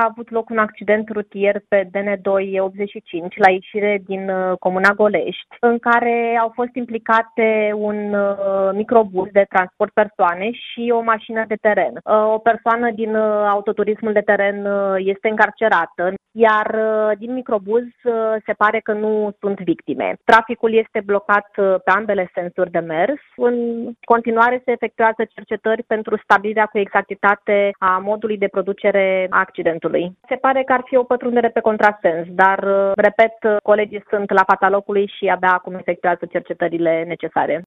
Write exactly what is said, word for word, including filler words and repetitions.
avut loc un accident rutier pe D N doi optzeci și cinci la ieșire din comuna Golești, în care au fost implicate un microbuz de transport persoane și o mașină de teren. O persoană din autoturismul de teren este încarcerată, iar din microbuz se pare că nu sunt victime. Traficul este blocat pe ambele sensuri de mers. În continuare se efectuează cercetări pentru stabilirea cu exactitate a modului de producere a accidentului. Se pare că ar fi o pătrundere pe contrasens, dar, repet, colegii sunt la fața locului și abia acum efectuează cercetările necesare.